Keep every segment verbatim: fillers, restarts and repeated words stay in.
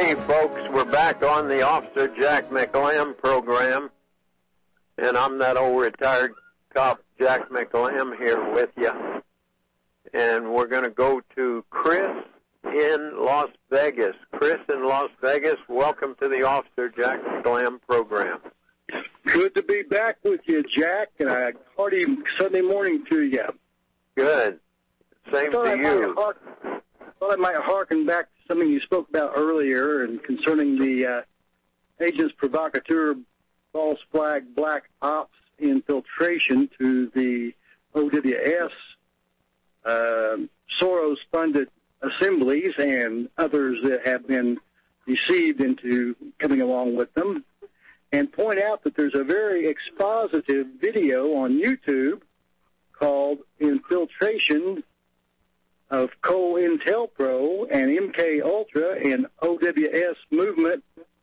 Hey, folks, we're back on the Officer Jack McLam program, and I'm that old retired cop, Jack McLam, here with you. And we're going to go to Chris in Las Vegas. Chris in Las Vegas, welcome to the Officer Jack McLam program. Good to be back with you, Jack, and a hearty Sunday morning to you. Good. Same to I you. Hark, thought I might harken back to something you spoke about earlier and concerning the uh, agents provocateur, false flag, black ops infiltration to the O W S uh, Soros-funded assemblies and others that have been deceived into coming along with them, and point out that there's a very expositive video on YouTube called Infiltration of COINTELPRO and M K Ultra and O W S Movement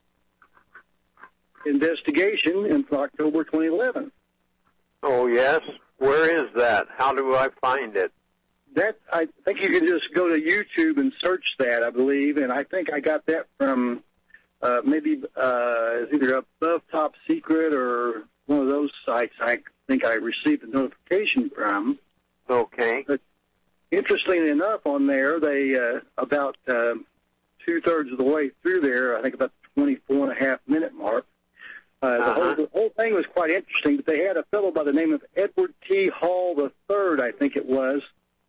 Investigation in October twenty eleven. Oh, yes? Where is that? How do I find it? That I think you can just go to YouTube and search that, I believe, and I think I got that from uh, maybe uh, either Above Top Secret or one of those sites I think I received a notification from. Okay. But interestingly enough, on there, they uh, about uh, two-thirds of the way through there, I think about the twenty-four and a half minute mark, uh, uh-huh. the, whole, the whole thing was quite interesting, but they had a fellow by the name of Edward T. Hall the third, I think it was,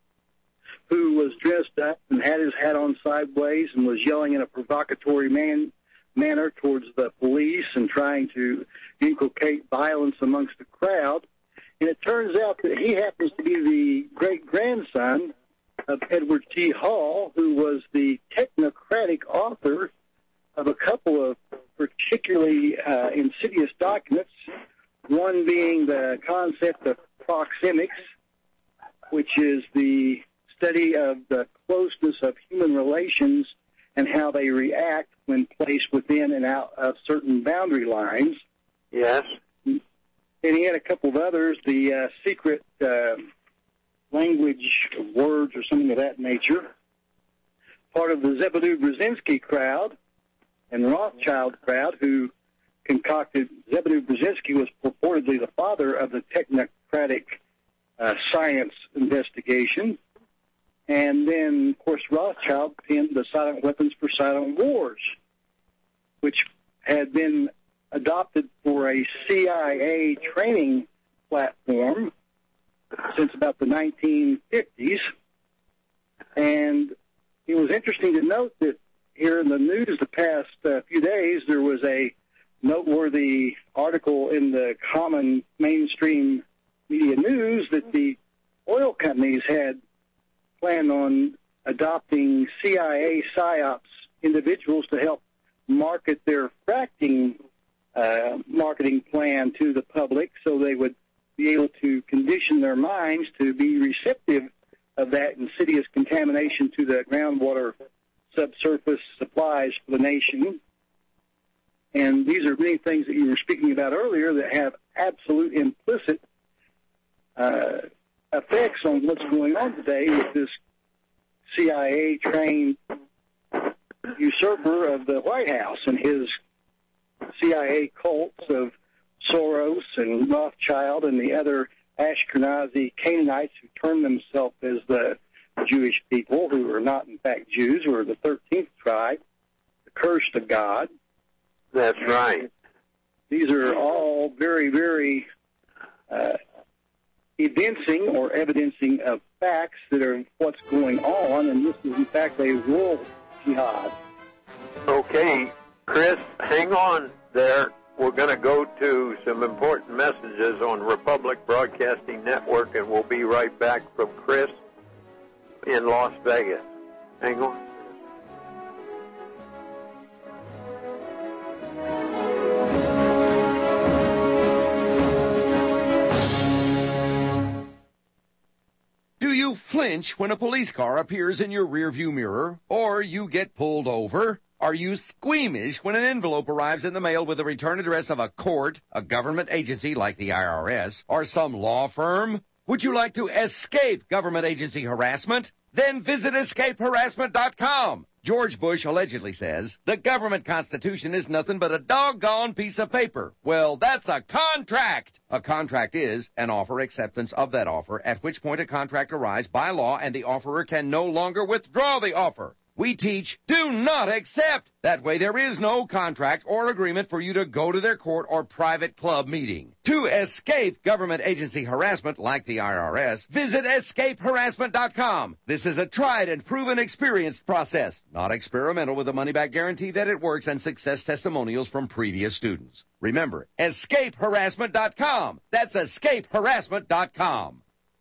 who was dressed up and had his hat on sideways and was yelling in a provocatory man, manner towards the police and trying to inculcate violence amongst the crowd. And it turns out that he happens to be the great-grandson of Edward T. Hall, who was the technocratic author of a couple of particularly uh, insidious documents, one being the concept of proxemics, which is the study of the closeness of human relations and how they react when placed within and out of certain boundary lines. Yes. And he had a couple of others, the uh, secret uh, language of words or something of that nature, part of the Zebedee Brzezinski crowd and Rothschild crowd, who concocted, Zebedee Brzezinski was purportedly the father of the technocratic uh, science investigation. And then, of course, Rothschild penned the Silent Weapons for Silent Wars, which had been adopted for a C I A training platform since about the nineteen fifties. And it was interesting to note that here in the news the past uh, few days, there was a noteworthy article in the common mainstream media news that the oil companies had planned on adopting C I A PSYOPs individuals to help market their fracking uh, marketing plan to the public, so they would be able to condition their minds to be receptive of that insidious contamination to the groundwater subsurface supplies for the nation. And these are many things that you were speaking about earlier that have absolute implicit uh, effects on what's going on today with this C I A-trained usurper of the White House and his C I A cults of Soros and Rothschild and the other Ashkenazi Canaanites who term themselves as the Jewish people, who are not, in fact, Jews, who are the thirteenth tribe, the cursed of God. That's right. These are all very, very uh, evincing or evidencing of facts that are what's going on, and this is, in fact, a world jihad. Okay, Chris, hang on there. We're going to go to some important messages on Republic Broadcasting Network, and we'll be right back from Chris in Las Vegas. Hang on. Do you flinch when a police car appears in your rearview mirror, or you get pulled over? Are you squeamish when an envelope arrives in the mail with the return address of a court, a government agency like the I R S, or some law firm? Would you like to escape government agency harassment? Then visit escape harassment dot com. George Bush allegedly says, the government constitution is nothing but a doggone piece of paper. Well, that's a contract. A contract is an offer acceptance of that offer, at which point a contract arrives by law and the offerer can no longer withdraw the offer. We teach, do not accept. That way there is no contract or agreement for you to go to their court or private club meeting. To escape government agency harassment like the I R S, visit escape harassment dot com. This is a tried and proven experienced process, not experimental, with a money-back guarantee that it works and success testimonials from previous students. Remember, escape harassment dot com. That's escape harassment dot com.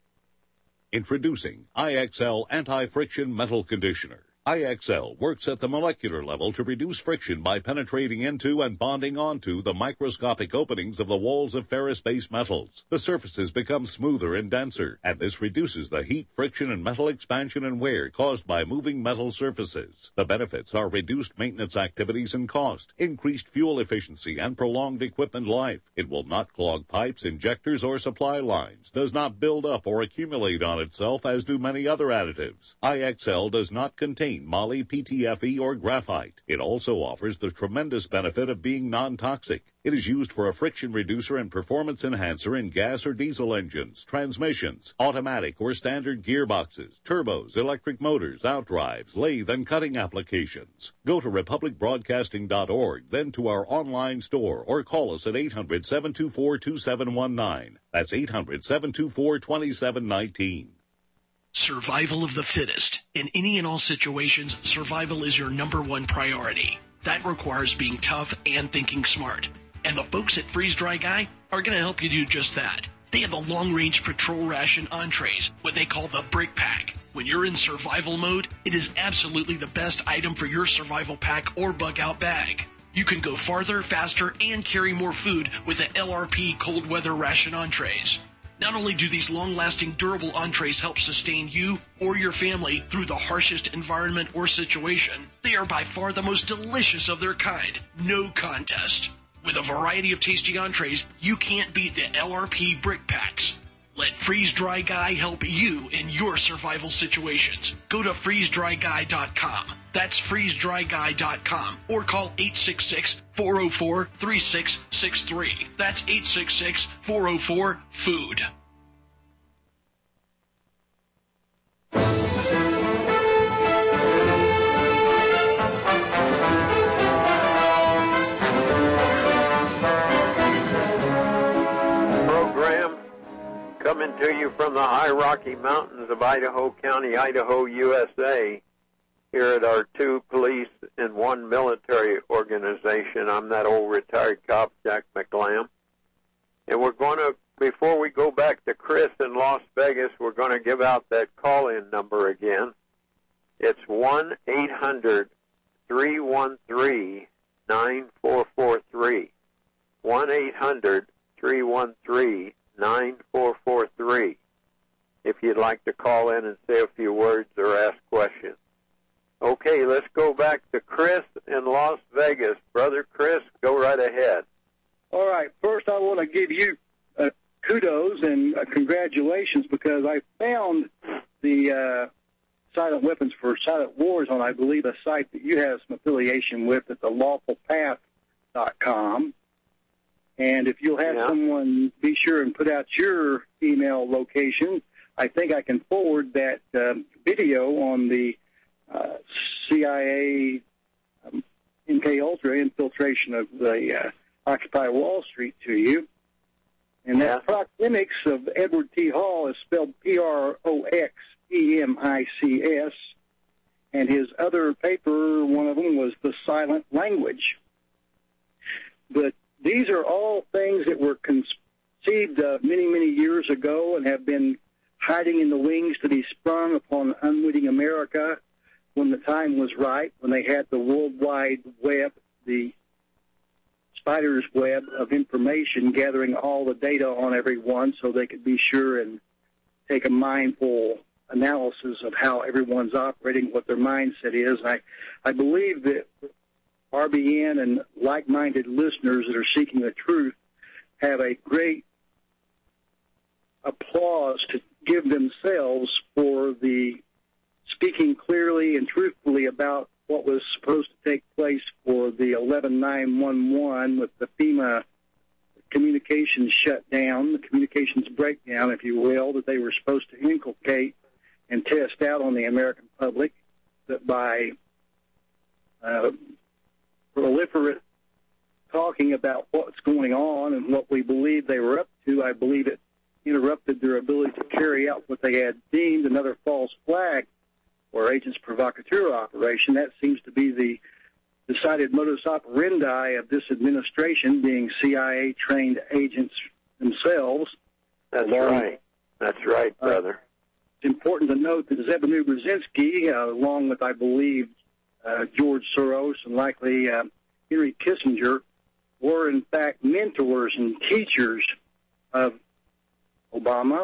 Introducing I X L Anti-Friction Metal Conditioner. I X L works at the molecular level to reduce friction by penetrating into and bonding onto the microscopic openings of the walls of ferrous-based metals. The surfaces become smoother and denser, and this reduces the heat, friction, and metal expansion and wear caused by moving metal surfaces. The benefits are reduced maintenance activities and cost, increased fuel efficiency, and prolonged equipment life. It will not clog pipes, injectors, or supply lines, does not build up or accumulate on itself as do many other additives. I X L does not contain moly, P T F E, or graphite. It also offers the tremendous benefit of being non-toxic. It is used for a friction reducer and performance enhancer in gas or diesel engines, transmissions, automatic or standard gearboxes, turbos, electric motors, outdrives, lathe, and cutting applications. Go to republic broadcasting dot org, then to our online store, or call us at eight hundred, seven two four, two seven one nine. That's eight hundred, seven two four, two seven one nine. Survival of the fittest. In any and all situations, survival is your number one priority. That requires being tough and thinking smart. And the folks at Freeze Dry Guy are going to help you do just that. They have the long-range patrol ration entrees, what they call the Brick Pack. When you're in survival mode, it is absolutely the best item for your survival pack or bug-out bag. You can go farther, faster, and carry more food with the L R P cold weather ration entrees. Not only do these long-lasting, durable entrees help sustain you or your family through the harshest environment or situation, they are by far the most delicious of their kind. No contest. With a variety of tasty entrees, you can't beat the L R P Brick Packs. Let Freeze Dry Guy help you in your survival situations. Go to freeze dry guy dot com. That's freeze dry guy dot com. Or call eight six six, four oh four, three six six three. That's eight six six, four oh four, FOOD. Coming to you from the high Rocky Mountains of Idaho County, Idaho, U S A, here at our two police and one military organization. I'm that old retired cop, Jack McLam. And we're going to, before we go back to Chris in Las Vegas, we're going to give out that call-in number again. It's one eight hundred, three one three, nine four four three. one eight hundred, three one three, nine four four three. If you'd like to call in and say a few words or ask questions. Okay, let's go back to Chris in Las Vegas. Brother Chris, go right ahead. All right. First, I want to give you uh, kudos and uh, congratulations, because I found the uh, Silent Weapons for Silent Wars on, I believe, a site that you have some affiliation with at the lawful path dot com. And if you'll have yeah. someone be sure and put out your email location, I think I can forward that uh, video on the uh, C I A um, M K Ultra infiltration of the uh, Occupy Wall Street to you. And yeah. that Proxemics of Edward T. Hall is spelled P R O X E M I C S. And his other paper, one of them was The Silent Language. But these are all things that were conceived uh, many, many years ago and have been hiding in the wings to be sprung upon unwitting America when the time was right, when they had the World Wide Web, the spider's web of information, gathering all the data on everyone so they could be sure and take a mindful analysis of how everyone's operating, what their mindset is. And I, I believe that R B N and like-minded listeners that are seeking the truth have a great applause to give themselves for the speaking clearly and truthfully about what was supposed to take place for the eleven nine one one with the FEMA communications shutdown, the communications breakdown, if you will, that they were supposed to inculcate and test out on the American public, that by uh, proliferate talking about what's going on and what we believe they were up to, I believe it interrupted their ability to carry out what they had deemed another false flag or agents provocateur operation. That seems to be the decided modus operandi of this administration, being C I A-trained agents themselves. That's along, right. That's right, brother. Uh, it's important to note that Zebedee Brzezinski, uh, along with, I believe, uh, George Soros and likely uh, Henry Kissinger, were, in fact, mentors and teachers of Obama,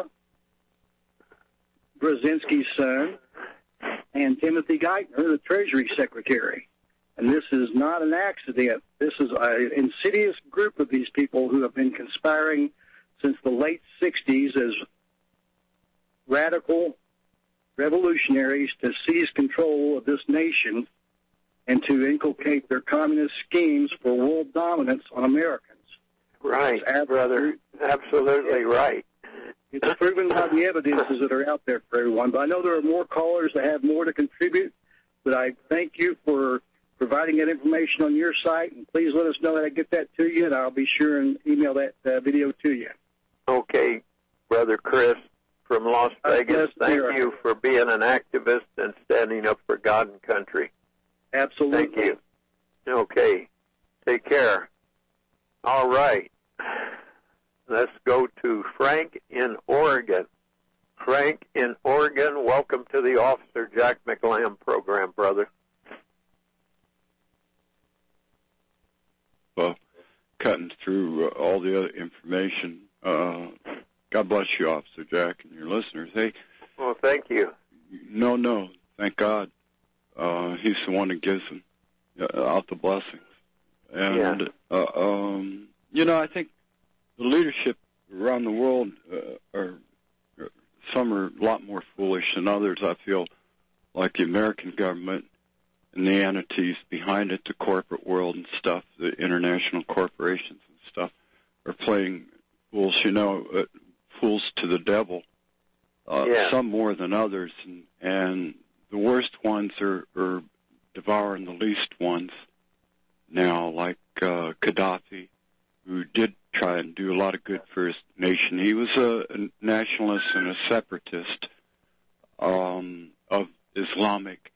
Brzezinski's son, and Timothy Geithner, the Treasury Secretary. And this is not an accident. This is an insidious group of these people who have been conspiring since the late sixties as radical revolutionaries to seize control of this nation and to inculcate their communist schemes for world dominance on Americans. Right, brother. Absolutely right. It's proven by the evidences that are out there for everyone. But I know there are more callers that have more to contribute, but I thank you for providing that information on your site, and please let us know that I get that to you, and I'll be sure and email that uh, video to you. Okay, Brother Chris from Las Vegas, thank you for being an activist and standing up for God and country. Absolutely. Thank you. Okay, take care. All right. Let's go to Frank in Oregon. Frank in Oregon, welcome to the Officer Jack McLam program, brother. Well, cutting through uh, all the other information, uh, God bless you, Officer Jack, and your listeners. Hey, well, thank you. No, no, thank God. Uh, he's the one that gives them uh, out the blessings. And, yeah. uh, um, you know, I think the leadership around the world uh, are, are, some are a lot more foolish than others. I feel like the American government and the entities behind it, the corporate world and stuff, the international corporations and stuff, are playing fools, you know, uh, fools to the devil, uh, yeah. some more than others. And, and the worst ones are, are devouring the least ones now, like uh, Gaddafi, who did try and do a lot of good for his nation. He was a, a nationalist and a separatist um, of Islamic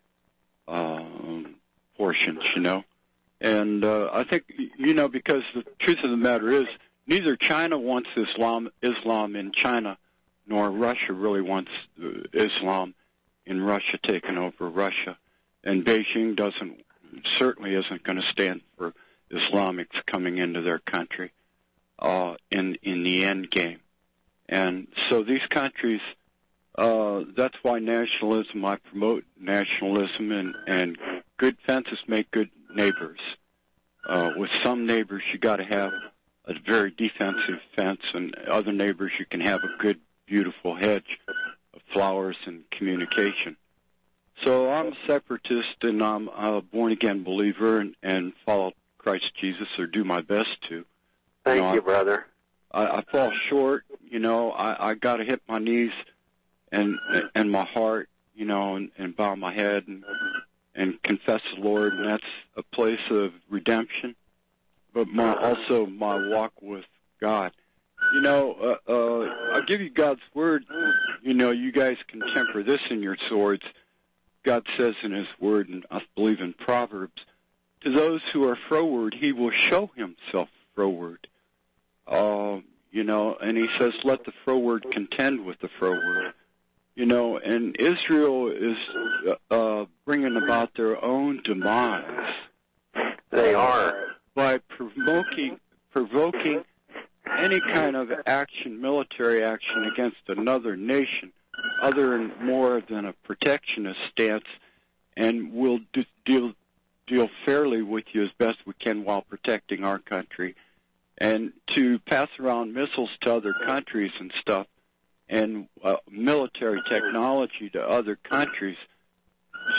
um, portions, you know. And uh, I think, you know, because the truth of the matter is, neither China wants Islam, Islam in China, nor Russia really wants uh, Islam in Russia taking over Russia. And Beijing doesn't, certainly isn't going to stand for Islamics coming into their country uh, in in the end game. And so these countries, uh, that's why nationalism, I promote nationalism, and, and good fences make good neighbors. Uh, with some neighbors, you got to have a very defensive fence, and other neighbors, you can have a good, beautiful hedge of flowers and communication. So I'm a separatist, and I'm a born-again believer, and, and follow Christ Jesus, or do my best to. Thank you, know, you I, brother. I, I fall short, you know. I, I got to hit my knees and and my heart, you know, and, and bow my head and and confess the Lord, and that's a place of redemption, but my, also my walk with God. You know, uh, uh, I'll give you God's word. You know, you guys can temper this in your swords. God says in his word, and I believe in Proverbs, to those who are froward, he will show himself froward. Uh, you know, and he says, let the froward contend with the froward. You know, and Israel is uh, bringing about their own demise. They are. By provoking, provoking any kind of action, military action against another nation, other and more than a protectionist stance, and we'll do, deal deal fairly with you as best we can while protecting our country. And to pass around missiles to other countries and stuff, and uh, military technology to other countries,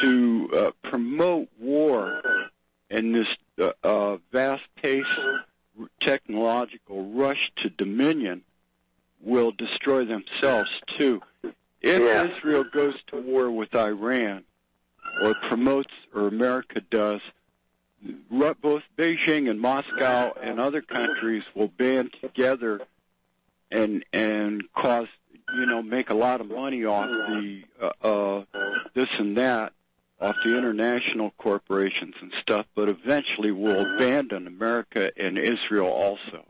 to uh, promote war and this uh, uh, fast-paced technological rush to dominion will destroy themselves, too. If Yeah. Israel goes to war with Iran or promotes, or America does, both Beijing and Moscow and other countries will band together and and cause, you know, make a lot of money off the uh, uh, this and that, off the international corporations and stuff, but eventually will abandon America and Israel also,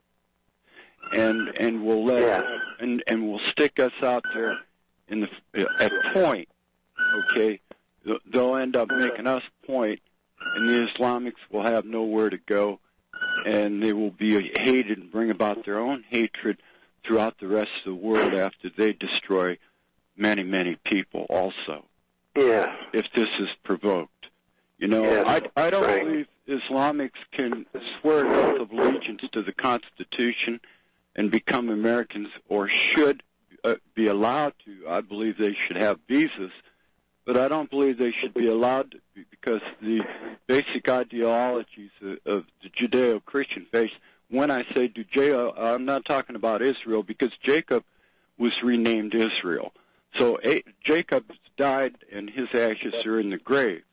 and and will let Yeah. and and will stick us out there in the at point. Okay, they'll end up making us point, and the Islamics will have nowhere to go, and they will be hated and bring about their own hatred throughout the rest of the world after they destroy many, many people also. Yeah. If this is provoked. You know, Yes, I, I don't right. believe Islamics can swear an oath of allegiance to the Constitution and become Americans, or should uh, be allowed to. I believe they should have visas, but I don't believe they should be allowed to, because the basic ideologies of, of the Judeo-Christian faith, when I say Judeo, I'm not talking about Israel, because Jacob was renamed Israel. So a- Jacob died, and his ashes are in the grave.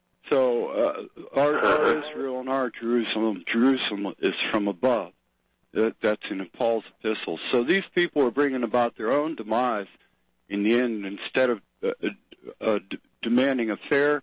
So uh, our, our Israel and our Jerusalem, Jerusalem is from above. That, that's in Paul's epistles. So these people are bringing about their own demise in the end, instead of uh, uh, d- demanding a fair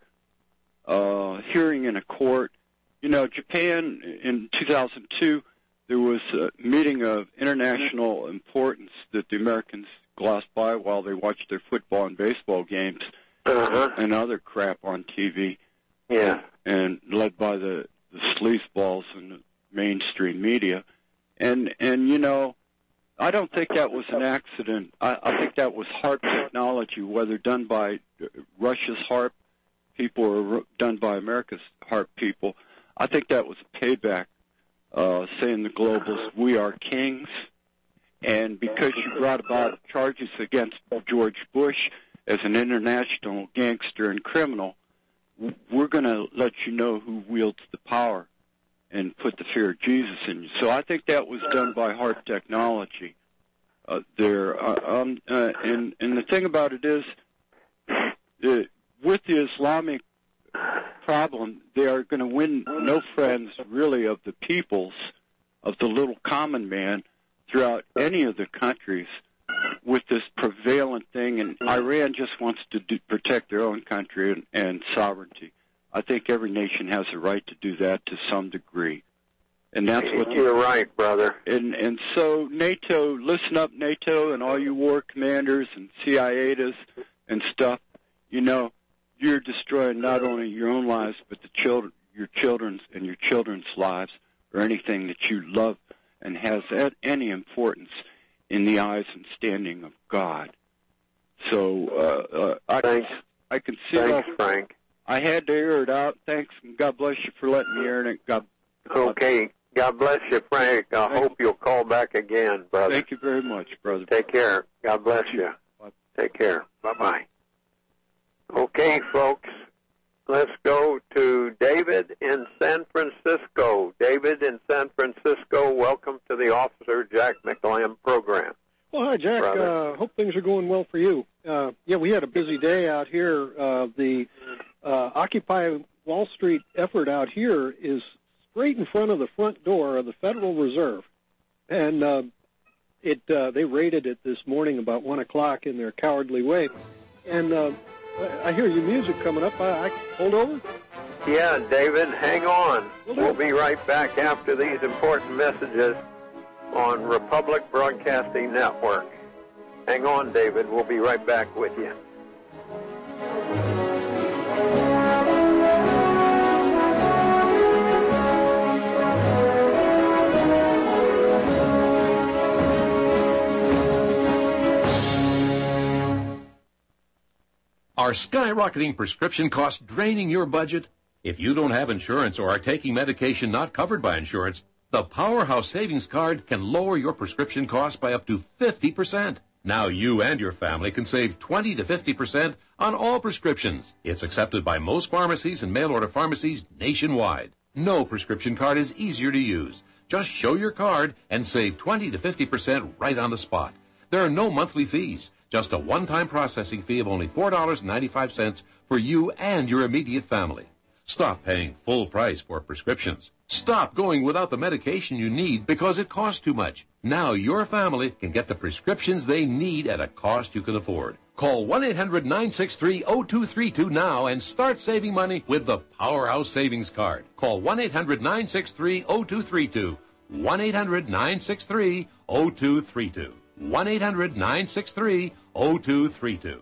uh, hearing in a court. You know, Japan in two thousand two, there was a meeting of international importance that the Americans glossed by while they watched their football and baseball games Uh-huh. and other crap on T V. Yeah. And led by the, the sleazeballs in the mainstream media. And, and, you know, I don't think that was an accident. I, I think that was HAARP technology, whether done by Russia's HAARP people or done by America's HAARP people. I think that was a payback, uh, saying the globals, we are kings. And because you brought about charges against George Bush as an international gangster and criminal, we're going to let you know who wields the power and put the fear of Jesus in you. So I think that was done by HAARP technology uh, there. Uh, um, uh, and, and the thing about it is, uh, with the Islamic problem, they are going to win no friends, really, of the peoples, of the little common man, throughout any of the countries with this prevalent thing. And Iran just wants to do, protect their own country and, and sovereignty. I think every nation has a right to do that to some degree. And that's what You're right, brother. And and so NATO, listen up, NATO, and all you war commanders and C I A Ds and stuff. You know, you're destroying not only your own lives, but the children, your children's and your children's lives, or anything that you love and has any importance in the eyes and standing of God. So uh, uh, I Thanks. can, I can see. Thanks, how, Frank. I had to air it out. Thanks, and God bless you for letting me air it. God. Okay. God bless you, Frank. I Thank hope you'll call back again, brother. Thank you very much, brother. Take care. God bless you. Bye. Take care. Bye-bye. Okay, folks, let's go to David in San Francisco. David in San Francisco, welcome to the Officer Jack McLam program. Well, hi, Jack. Brother. Uh, hope things are going well for you. Uh, yeah, we had a busy day out here. Uh, the uh, Occupy Wall Street effort out here is straight in front of the front door of the Federal Reserve. And uh, it uh, they raided it this morning about one o'clock in their cowardly way. And uh, I hear your music coming up. I, I hold over? Yeah, David, hang on. Will do. We'll be right back after these important messages on Republic Broadcasting Network. Hang on, David. We'll be right back with you. Are skyrocketing prescription costs draining your budget? If you don't have insurance or are taking medication not covered by insurance, the Powerhouse Savings Card can lower your prescription costs by up to fifty percent. Now you and your family can save twenty to fifty percent on all prescriptions. It's accepted by most pharmacies and mail-order pharmacies nationwide. No prescription card is easier to use. Just show your card and save twenty to fifty percent right on the spot. There are no monthly fees, just a one-time processing fee of only four dollars and ninety-five cents for you and your immediate family. Stop paying full price for prescriptions. Stop going without the medication you need because it costs too much. Now your family can get the prescriptions they need at a cost you can afford. Call one eight hundred nine six three oh two three two now and start saving money with the Powerhouse Savings Card. Call one eight hundred nine six three oh two three two. one eight hundred nine six three oh two three two. one eight hundred nine six three oh two three two.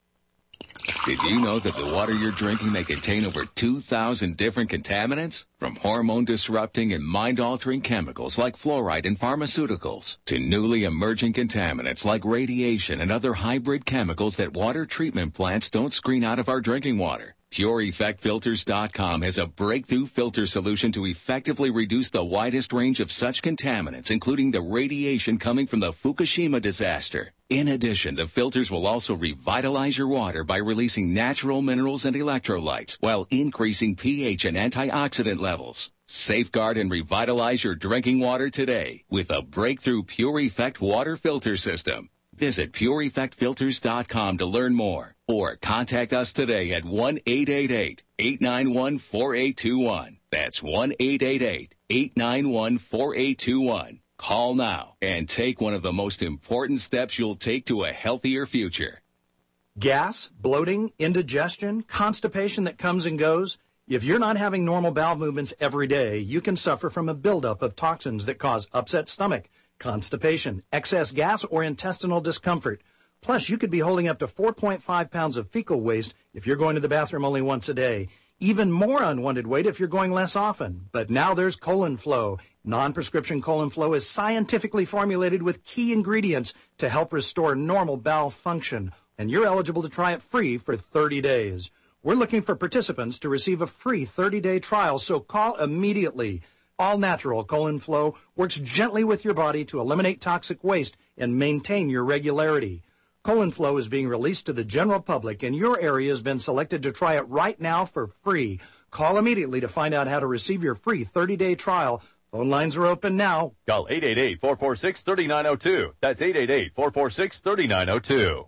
Did you know that the water you're drinking may contain over two thousand different contaminants? From hormone-disrupting and mind-altering chemicals like fluoride in pharmaceuticals to newly emerging contaminants like radiation and other hybrid chemicals that water treatment plants don't screen out of our drinking water. Pure Effect Filters dot com has a breakthrough filter solution to effectively reduce the widest range of such contaminants, including the radiation coming from the Fukushima disaster. In addition, the filters will also revitalize your water by releasing natural minerals and electrolytes while increasing pH and antioxidant levels. Safeguard and revitalize your drinking water today with a breakthrough Pure Effect water filter system. Visit Pure Effect Filters dot com to learn more or contact us today at one eight eight eight, eight nine one, four eight two one. That's one eight eight eight, eight nine one, four eight two one. Call now and take one of the most important steps you'll take to a healthier future. Gas, bloating, indigestion, constipation that comes and goes. If you're not having normal bowel movements every day, you can suffer from a buildup of toxins that cause upset stomach, constipation, excess gas, or intestinal discomfort. Plus, you could be holding up to four point five pounds of fecal waste if you're going to the bathroom only once a day. Even more unwanted weight if you're going less often. But now there's Colon Flow. Non-prescription Colon Flow is scientifically formulated with key ingredients to help restore normal bowel function. And you're eligible to try it free for thirty days. We're looking for participants to receive a free thirty-day trial, so call immediately. All natural Colon Flow works gently with your body to eliminate toxic waste and maintain your regularity. Colon Flow is being released to the general public, and your area has been selected to try it right now for free. Call immediately to find out how to receive your free thirty-day trial. Phone lines are open now. Call eight eight eight, four four six, three nine zero two. That's eight eight eight, four four six, three nine zero two.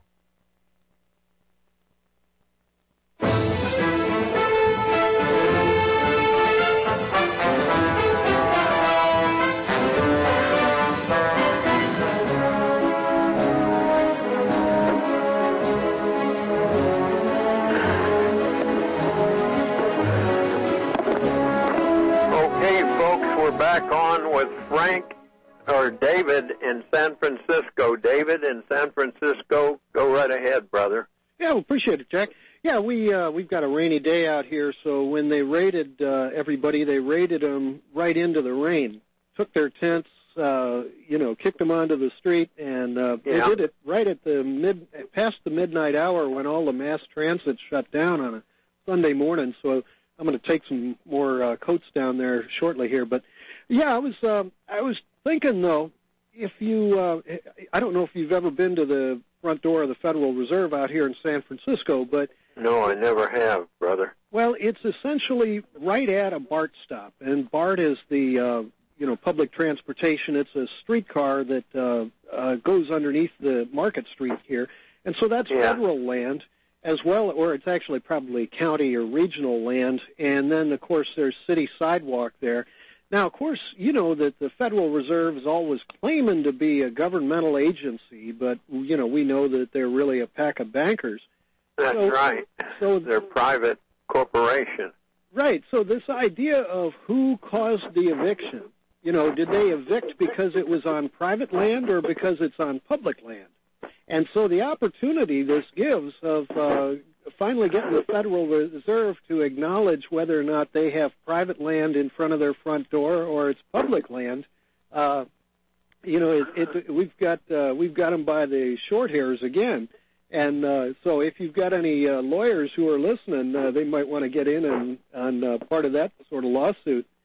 Back on with Frank or David in San Francisco. David in San Francisco, go right ahead, brother. Yeah, we appreciate it, Jack. Yeah, we uh, we've got a rainy day out here, so when they raided uh, everybody, they raided them right into the rain. Took their tents, uh, you know, kicked them onto the street, and uh, yeah. they did it right at the mid past the midnight hour when all the mass transit shut down on a Sunday morning. So I'm going to take some more uh, coats down there shortly here, but. Yeah, I was uh, I was thinking, though, if you, uh, I don't know if you've ever been to the front door of the Federal Reserve out here in San Francisco, but... No, I never have, brother. Well, it's essentially right at a BART stop, and BART is the, uh, you know, public transportation. It's a streetcar that uh, uh, goes underneath the Market Street here, and so that's yeah. federal land as well, or it's actually probably county or regional land, and then, of course, there's city sidewalk there. Now, of course, you know that the Federal Reserve is always claiming to be a governmental agency, but, you know, we know that they're really a pack of bankers. That's so, right. So they're private corporation. Right. So this idea of who caused the eviction, you know, did they evict because it was on private land or because it's on public land? And so the opportunity this gives of uh, finally getting the Federal Reserve to acknowledge whether or not they have private land in front of their front door or it's public land, uh, you know, it, it, we've got uh, we've got them by the short hairs again. And uh, so if you've got any uh, lawyers who are listening, uh, they might want to get in on, on uh, part of that sort of lawsuit.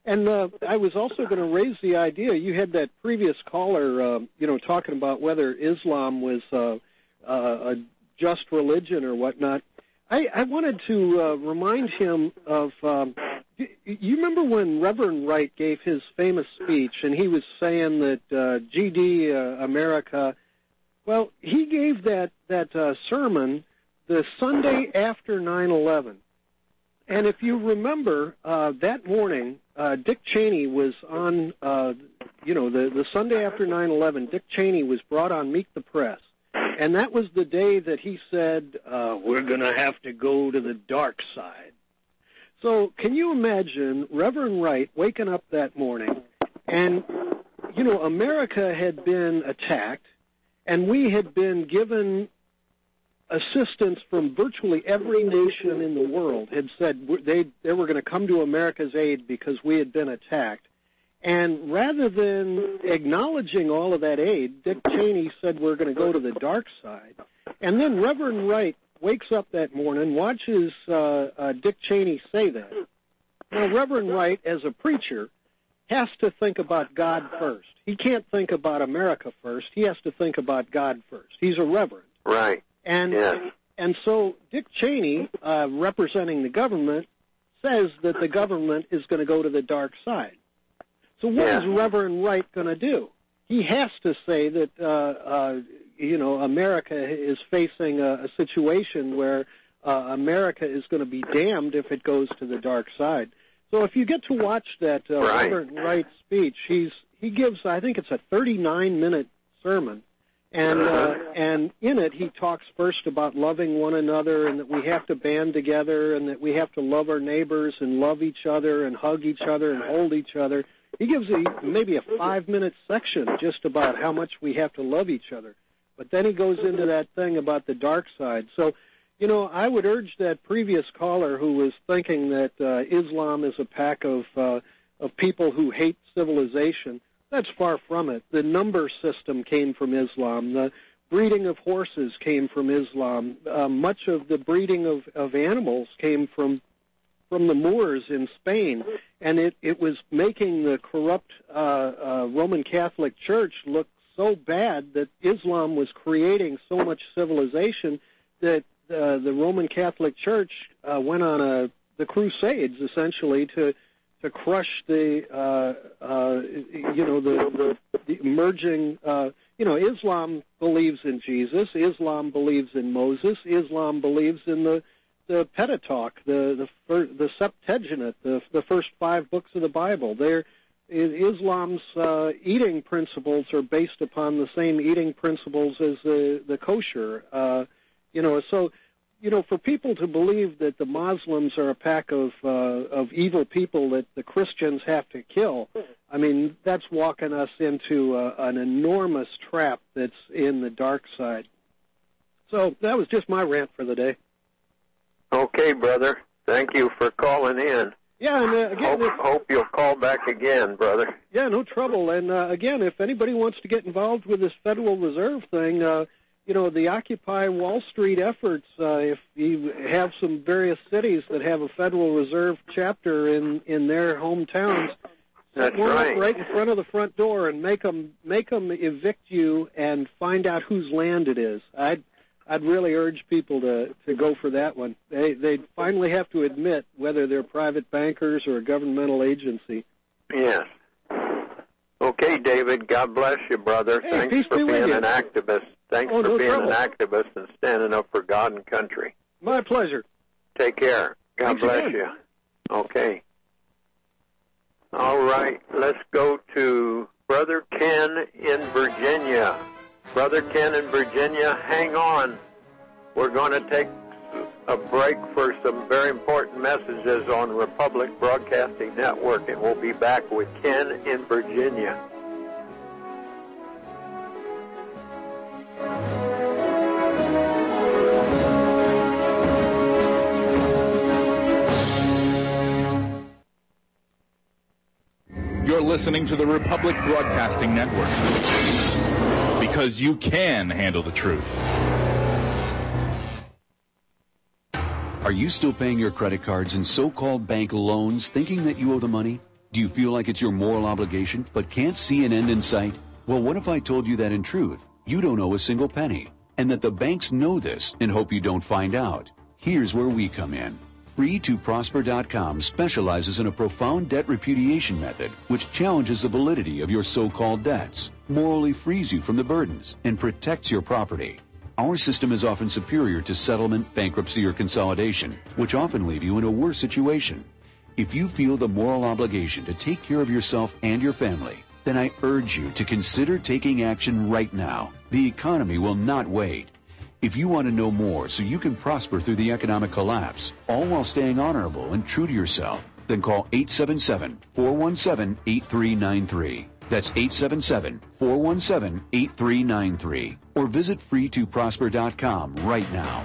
And uh, I was also going to raise the idea, you had that previous caller, uh, you know, talking about whether Islam was uh, uh, a just religion or whatnot. I, I wanted to uh, remind him of, um, you remember when Reverend Wright gave his famous speech, and he was saying that uh, G D uh, America, well, he gave that, that uh, sermon the Sunday after nine eleven. And if you remember, uh, that morning, uh, Dick Cheney was on, uh, you know, the, the Sunday after nine eleven, Dick Cheney was brought on Meet the Press. And that was the day that he said, uh, we're going to have to go to the dark side. So can you imagine Reverend Wright waking up that morning and, you know, America had been attacked and we had been given assistance from virtually every nation in the world had said they, they were going to come to America's aid because we had been attacked. And rather than acknowledging all of that aid, Dick Cheney said we're going to go to the dark side. And then Reverend Wright wakes up that morning, watches uh, uh, Dick Cheney say that. Now, Reverend Wright, as a preacher, has to think about God first. He can't think about America first. He has to think about God first. He's a reverend. Right. And yes. and so Dick Cheney, uh, representing the government, says that the government is going to go to the dark side. So what yes. is Reverend Wright going to do? He has to say that, uh, uh, you know, America is facing a, a situation where uh, America is going to be damned if it goes to the dark side. So if you get to watch that uh, right. Reverend Wright speech, he's he gives, I think it's a thirty-nine minute sermon. And uh, and in it, he talks first about loving one another and that we have to band together and that we have to love our neighbors and love each other and hug each other and hold each other. He gives a, maybe a five-minute section just about how much we have to love each other. But then he goes into that thing about the dark side. So, you know, I would urge that previous caller who was thinking that uh, Islam is a pack of uh, of people who hate civilization. That's far from it. The number system came from Islam. The breeding of horses came from Islam. Uh, much of the breeding of, of animals came from from the Moors in Spain, and it, it was making the corrupt uh, uh, Roman Catholic Church look so bad that Islam was creating so much civilization that uh, the Roman Catholic Church uh, went on a the Crusades, essentially, to to crush the, uh, uh, you know, the, the, the emerging, uh, you know, Islam believes in Jesus, Islam believes in Moses, Islam believes in the, the Pentateuch, the, the, the Septuagint, the, the first five books of the Bible. They're, Islam's uh, eating principles are based upon the same eating principles as the, the kosher, uh, you know, so... You know, for people to believe that the Muslims are a pack of uh, of evil people that the Christians have to kill, I mean, that's walking us into uh, an enormous trap that's in the dark side. So that was just my rant for the day. Okay, brother. Thank you for calling in. Yeah, and uh, again... Hope, hope you'll call back again, brother. Yeah, no trouble. And uh, again, if anybody wants to get involved with this Federal Reserve thing... Uh, You know, the Occupy Wall Street efforts, uh, if you have some various cities that have a Federal Reserve chapter in, in their hometowns, That's one right. up right in front of the front door and make them, make them evict you and find out whose land it is. I'd, I'd really urge people to, to go for that one. They, they'd finally have to admit whether they're private bankers or a governmental agency. Yes. Okay, David, God bless you, brother. Hey, Thanks peace for be with being you. an activist. Thanks Oh, for no being trouble. an activist and standing up for God and country. My pleasure. Take care. God Thanks bless again. you. Okay. All right, let's go to Brother Ken in Virginia. Brother Ken in Virginia, hang on. We're going to take a break for some very important messages on Republic Broadcasting Network, and we'll be back with Ken in Virginia. You're listening to the Republic Broadcasting Network, because you can handle the truth. Are you still paying your credit cards and so-called bank loans thinking that you owe the money? Do you feel like it's your moral obligation but can't see an end in sight? Well, what if I told you that in truth, you don't owe a single penny, and that the banks know this and hope you don't find out? Here's where we come in. free to prosper dot com specializes in a profound debt repudiation method which challenges the validity of your so-called debts, morally frees you from the burdens, and protects your property. Our system is often superior to settlement, bankruptcy, or consolidation, which often leave you in a worse situation. If you feel the moral obligation to take care of yourself and your family, then I urge you to consider taking action right now. The economy will not wait. If you want to know more so you can prosper through the economic collapse, all while staying honorable and true to yourself, then call eight seven seven, four one seven, eight three nine three. That's eight seven seven, four one seven, eight three nine three. Or visit free to prosper dot com right now.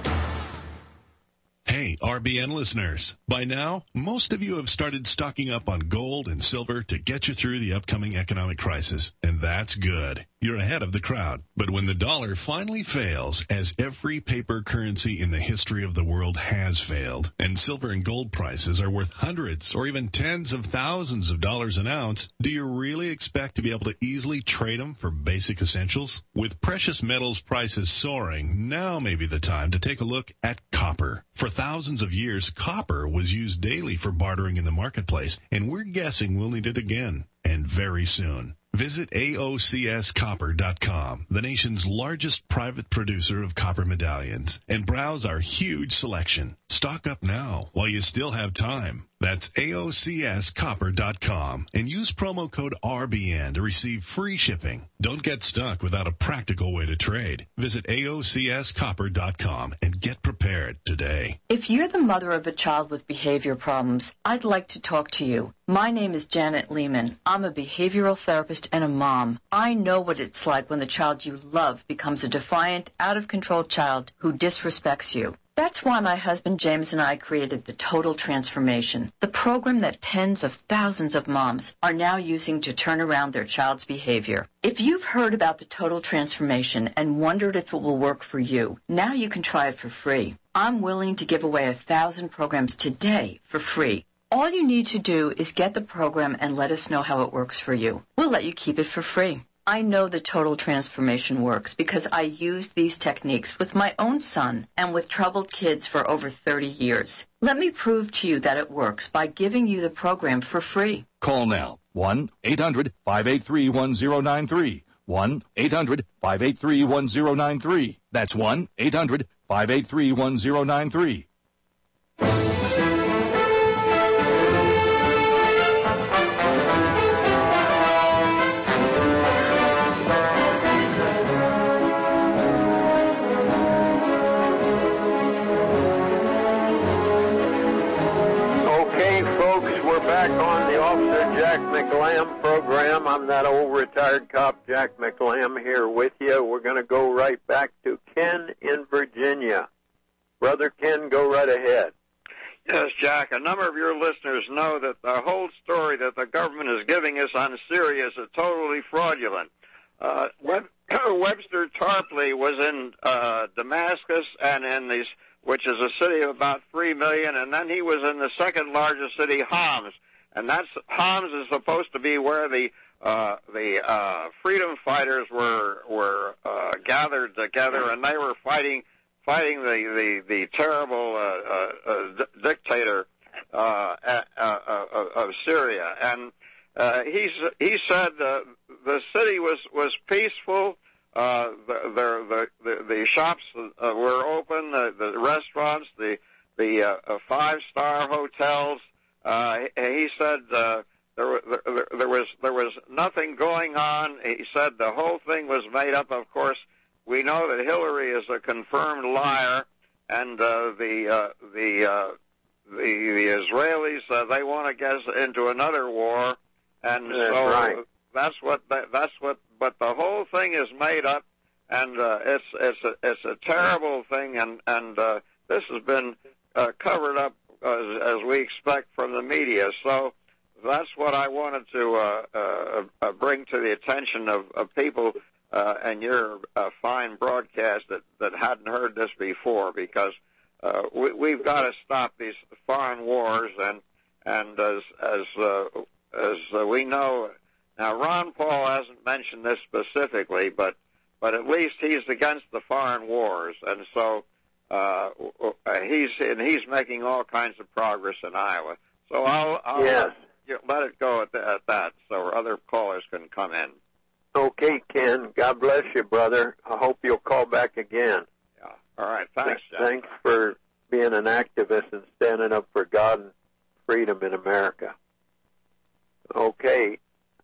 Hey, R B N listeners. By now, most of you have started stocking up on gold and silver to get you through the upcoming economic crisis, and that's good. You're ahead of the crowd. But when the dollar finally fails, as every paper currency in the history of the world has failed, and silver and gold prices are worth hundreds or even tens of thousands of dollars an ounce, do you really expect to be able to easily trade them for basic essentials? With precious metals prices soaring, now may be the time to take a look at copper. For thousands of years, copper was used daily for bartering in the marketplace, and we're guessing we'll need it again, and very soon. Visit A O C S copper dot com, the nation's largest private producer of copper medallions, and browse our huge selection. Stock up now while you still have time. That's A O C S copper dot com and use promo code R B N to receive free shipping. Don't get stuck without a practical way to trade. Visit A O C S copper dot com and get prepared today. If you're the mother of a child with behavior problems, I'd like to talk to you. My name is Janet Lehman. I'm a behavioral therapist and a mom. I know what it's like when the child you love becomes a defiant, out-of-control child who disrespects you. That's why my husband James and I created the Total Transformation, the program that tens of thousands of moms are now using to turn around their child's behavior. If you've heard about the Total Transformation and wondered if it will work for you, now you can try it for free. I'm willing to give away a thousand programs today for free. All you need to do is get the program and let us know how it works for you. We'll let you keep it for free. I know the Total Transformation works because I used these techniques with my own son and with troubled kids for over thirty years. Let me prove to you that it works by giving you the program for free. Call now. one eight hundred five eight three one zero nine three. one eight hundred five eight three one zero nine three. That's one eight hundred five eight three one zero nine three. Back on the Officer Jack McLam program. I'm that old retired cop, Jack McLam, here with you. We're going to go right back to Ken in Virginia. Brother Ken, go right ahead. Yes, Jack, a number of your listeners know that the whole story that the government is giving us on Syria is totally fraudulent. Uh, Web- Webster Tarpley was in uh, Damascus and in these which is a city of about three million, and then he was in the second largest city, Homs, and that's Homs is supposed to be where the uh, the uh, freedom fighters were were uh, gathered together, and they were fighting fighting the the, the terrible uh, uh, uh, d- dictator uh, uh, uh, of Syria, and uh, he he said uh, the city was was peaceful. Uh, the, the, the, the shops uh, were open, the, the restaurants, the, the, uh, five-star hotels. Uh, he said, uh, there, there, there was, there was nothing going on. He said the whole thing was made up. Of course, we know that Hillary is a confirmed liar, and, uh, the, uh, the, uh, the, the Israelis, uh, they want to get us into another war. And that's so right. that's what, that's what, but the whole thing is made up, and uh, it's it's a it's a terrible thing, and and uh, this has been uh, covered up as, as we expect from the media. So that's what I wanted to uh, uh, uh, bring to the attention of, of people uh, and your uh, fine broadcast that, that hadn't heard this before, because uh, we, we've got to stop these foreign wars, and and as as uh, as uh, we know, now Ron Paul hasn't mentioned this specifically, but but at least he's against the foreign wars, and so uh, he's and he's making all kinds of progress in Iowa. So I'll, I'll yes. let, let it go at, the, at that, so other callers can come in. Okay, Ken. God bless you, brother. I hope you'll call back again. Yeah. All right. Thanks, Jack. Thanks for being an activist and standing up for God and freedom in America. Okay.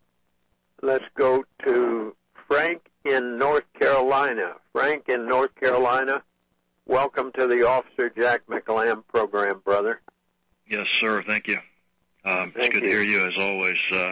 Let's go to Frank in North Carolina. Frank in North Carolina, welcome to the Officer Jack McLam program, brother. Yes, sir. Thank you. Um, Thank it's good you. to hear you, as always. Uh,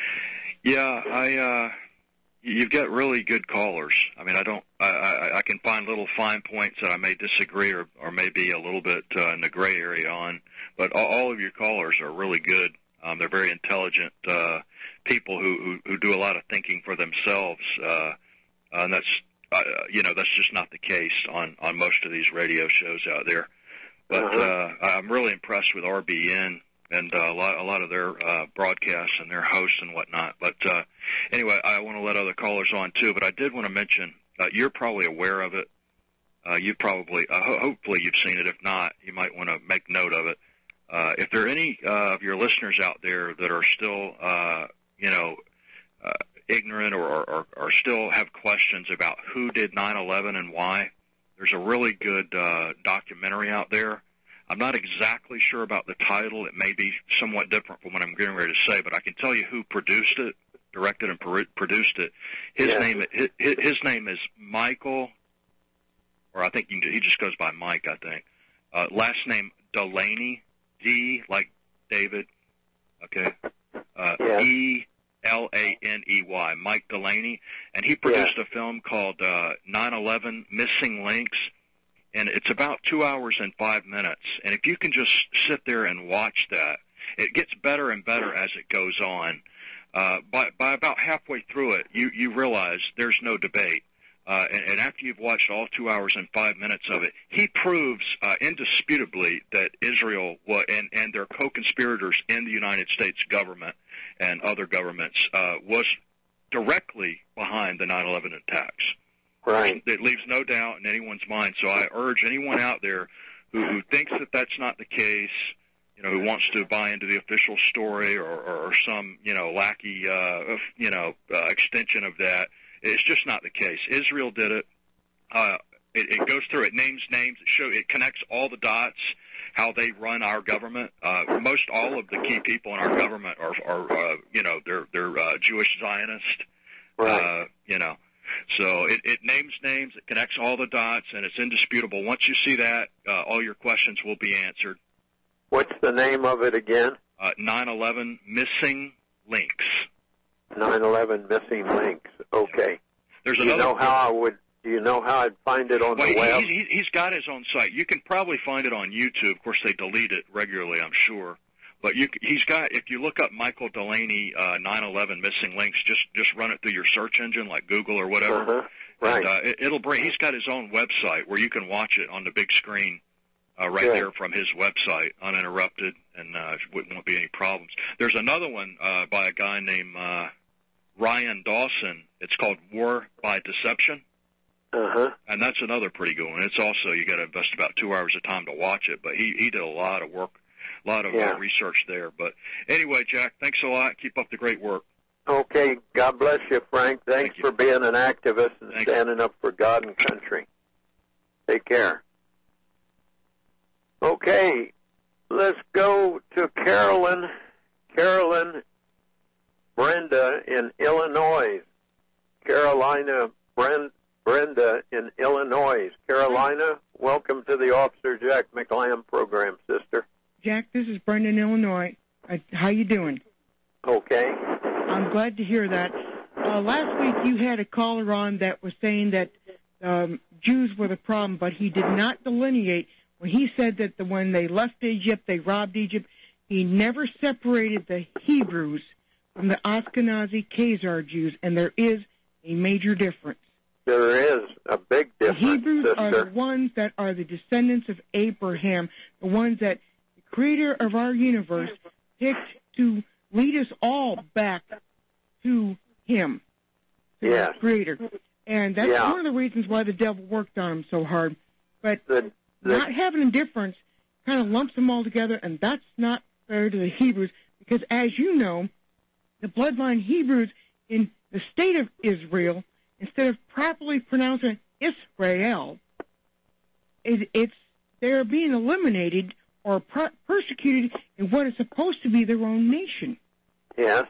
yeah, I... Uh, You've got really good callers. I mean, I don't. I, I, I can find little fine points that I may disagree or, or maybe a little bit uh, in the gray area on, but all, all of your callers are really good. Um, they're very intelligent uh, people who, who who do a lot of thinking for themselves, uh, and that's uh, you know that's just not the case on on most of these radio shows out there. But Uh-huh. uh, I'm really impressed with R B N. And uh, a lot, a lot of their uh, broadcasts and their hosts and whatnot. But uh, anyway, I want to let other callers on too. But I did want to mention, uh, you're probably aware of it. Uh, you probably, uh, ho- hopefully, you've seen it. If not, you might want to make note of it. Uh, if there are any uh, of your listeners out there that are still, uh, you know, uh, ignorant or, or, or still have questions about who did nine eleven and why, there's a really good uh, documentary out there. I'm not exactly sure about the title. It may be somewhat different from what I'm getting ready to say, but I can tell you who produced it, directed and pro- produced it. His Yes. name his, his name is Michael, or I think he just goes by Mike, I think. Uh, last name Delaney, D like David, okay, uh, Yes. E L A N E Y, Mike Delaney, and he produced a film called uh, nine eleven Missing Links. And it's about two hours and five minutes. And if you can just sit there and watch that, it gets better and better as it goes on. Uh, by, by about halfway through it, you, you realize there's no debate. Uh, and, and after you've watched all two hours and five minutes of it, he proves uh, indisputably that Israel wa- and, and their co-conspirators in the United States government and other governments uh, was directly behind the nine eleven attacks. Right. It leaves no doubt in anyone's mind. So I urge anyone out there who, who thinks that that's not the case, you know, who wants to buy into the official story or, or, or some, you know, lackey, uh, you know, uh, extension of that. It's just not the case. Israel did it. Uh, it, it goes through. It names names. It show. It connects all the dots. How they run our government. Uh, most all of the key people in our government are, are uh, you know, they're they're uh, Jewish Zionists. Right. Uh, you know. So it, it names names, it connects all the dots, and it's indisputable. Once you see that, uh, all your questions will be answered. What's the name of it again? Uh, nine eleven Missing Links. nine eleven Missing Links. Okay. There's do you another know how I would? Do you know how I'd find it on well, the he, web? He, he's got his own site. You can probably find it on YouTube. Of course, they delete it regularly, I'm sure. But you, he's got. If you look up Michael Delaney uh, nine eleven Missing Links, just just run it through your search engine like Google or whatever, Uh-huh. Right. and uh, it, it'll bring. He's got his own website where you can watch it on the big screen, uh, right Good. there from his website, uninterrupted, and uh, wouldn't won't be any problems. There's another one uh, by a guy named uh, Ryan Dawson. It's called War by Deception. Uh-huh. And that's another pretty good one. It's also, you got to invest about two hours of time to watch it, but he, he did a lot of work, a lot of Yeah. uh, research there. But anyway, Jack, thanks a lot. Keep up the great work. Okay. God bless you, Frank. Thanks Thank you. for being an activist and Thank you. standing up for God and country. Take care. Okay. Let's go to Carolyn. Carolyn Brenda in Illinois. Carolina Brenda. Brenda in Illinois. Carolina, welcome to the Officer Jack McLam program, sister. Jack, this is Brenda in Illinois. Uh, how you doing? Okay. I'm glad to hear that. Uh, last week you had a caller on that was saying that um, Jews were the problem, but he did not delineate when he said that the, when they left Egypt, they robbed Egypt. He never separated the Hebrews from the Ashkenazi Khazar Jews, and there is a major difference. There is a big difference, The Hebrews sister. are the ones that are the descendants of Abraham, the ones that the creator of our universe picked to lead us all back to Him, to Yes. our Creator. And that's Yeah. one of the reasons why the devil worked on him so hard. But The, the, not having a difference kind of lumps them all together, and that's not fair to the Hebrews, because as you know, the bloodline Hebrews in the state of Israel, instead of properly pronouncing Israel, it, it's they're being eliminated or per- persecuted in what is supposed to be their own nation. yes.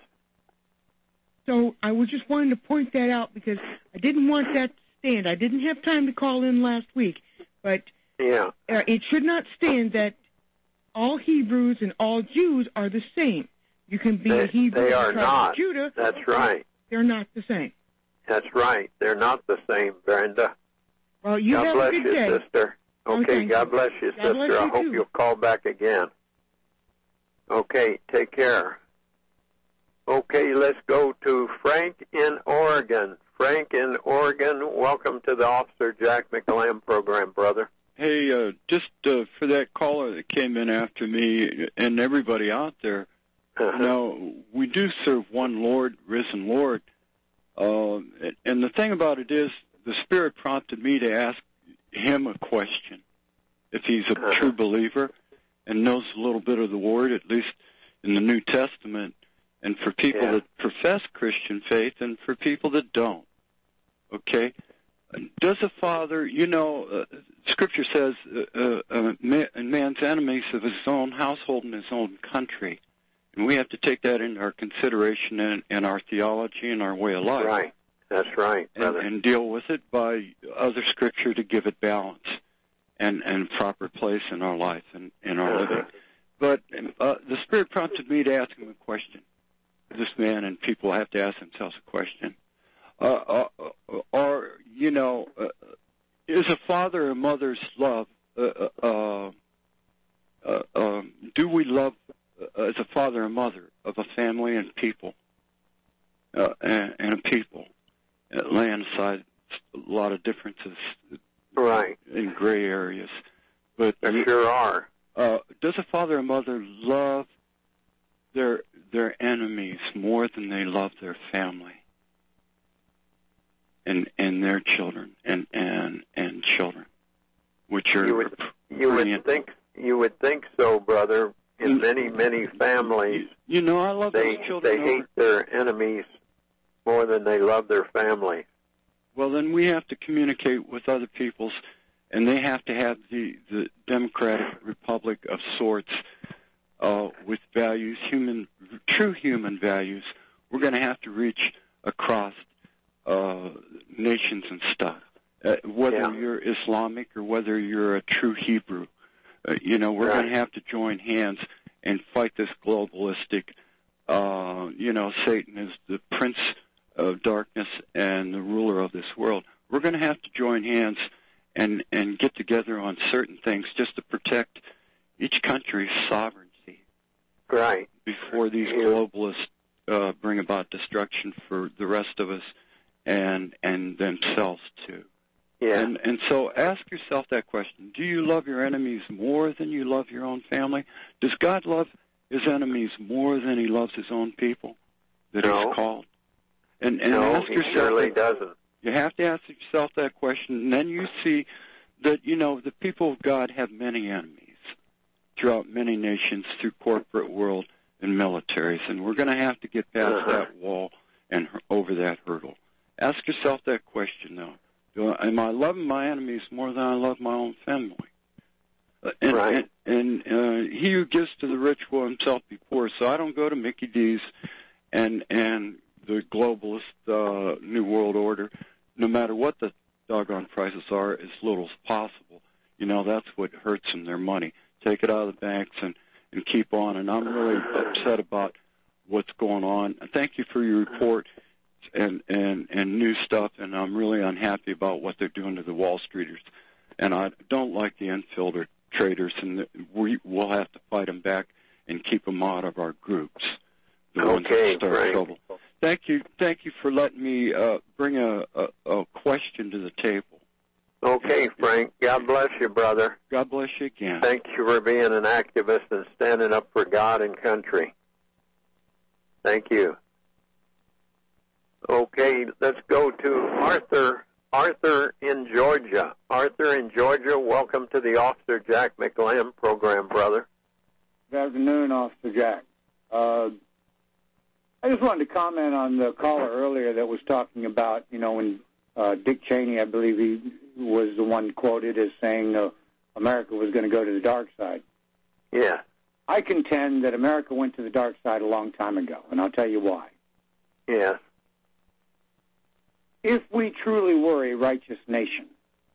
So I was just wanting to point that out because I didn't want that to stand. I didn't have time to call in last week, but Yeah. uh, it should not stand that all Hebrews and all Jews are the same. You can be They, a Hebrew they of are the tribe not. of Judah. That's right. They're not the same. That's right. They're not the same, Brenda. Well, you God have bless a good you, day. sister. Oh, Okay, thank God you. bless you, God sister. bless you, I hope too. you'll call back again. Okay, take care. Okay, let's go to Frank in Oregon. Frank in Oregon, welcome to the Officer Jack McLam program, brother. Hey, uh, just uh, for that caller that came in after me and everybody out there, Uh-huh. now, we do serve one Lord, risen Lord. Uh, and the thing about it is, the Spirit prompted me to ask him a question. If he's a Uh-huh. true believer and knows a little bit of the Word, at least in the New Testament, and for people Yeah. that profess Christian faith and for people that don't. Okay? Does a father, you know, uh, Scripture says uh, uh, uh, man, man's enemies of his own household and his own country. And we have to take that into our consideration in, in our theology and our way of life. Right. That's right, And, brother. and deal with it by other Scripture to give it balance and, and proper place in our life and in our Uh-huh. living. But uh, the Spirit prompted me to ask him a question. This man, and people have to ask themselves a question. Uh, uh, or, you know, uh, is a father or mother's love, uh, uh, uh, um, do we love uh, as a father and mother of a family and people, uh, and, and a people, uh, laying aside a lot of differences right. in gray areas? But There sure are. uh, does a father and mother love their their enemies more than they love their family and and their children and and and children, which are You would, you brilliant. would think you would think so, brother. In many, many families, You know, I love they those children. they over- hate their enemies more than they love their family. Well, then we have to communicate with other peoples, and they have to have the, the democratic republic of sorts uh, with values, human, true human values. We're going to have to reach across uh, nations and stuff, uh, whether Yeah. you're Islamic or whether you're a true Hebrew. Uh, you know, we're Right. going to have to join hands and fight this globalistic, uh, you know, Satan is the prince of darkness and the ruler of this world. We're going to have to join hands and, and get together on certain things just to protect each country's sovereignty. Right. Before these globalists uh, bring about destruction for the rest of us and and themselves too. Yeah. And and so ask yourself that question. Do you love your enemies more than you love your own family? Does God love his enemies more than he loves his own people that No. he's called? And and No, ask he yourself surely that, doesn't. you have to ask yourself that question, and then you see that, you know, the people of God have many enemies throughout many nations, through corporate world and militaries, and we're going to have to get past Uh-huh. that wall and h- over that hurdle. Ask yourself that question, though. Do I, am I loving my enemies more than I love my own family? Uh, And, Right. and, and uh, he who gives to the rich will himself be poor. So I don't go to Mickey D's and and the globalist uh, New World Order, no matter what the doggone prices are, as little as possible. You know, that's what hurts them, their money. Take it out of the banks and, and keep on. And I'm really upset about what's going on. Thank you for your report and, and, and new stuff, and I'm really unhappy about what they're doing to the Wall Streeters. And I don't like the infiltrator traders, and we will have to fight them back and keep them out of our groups, the ones Okay, that start Frank. trouble. Thank you, thank you for letting me uh, bring a, a, a question to the table. Okay, Frank. God bless you, brother. God bless you again. Thank you for being an activist and standing up for God and country. Thank you. Okay, let's go to Arthur. Arthur in Georgia. Arthur in Georgia, welcome to the Officer Jack McLam program, brother. Good afternoon, Officer Jack. Uh, I just wanted to comment on the caller earlier that was talking about, you know, when uh, Dick Cheney, I believe he was the one quoted as saying uh, America was going to go to the dark side. Yeah. I contend that America went to the dark side a long time ago, and I'll tell you why. Yeah. If we truly were a righteous nation,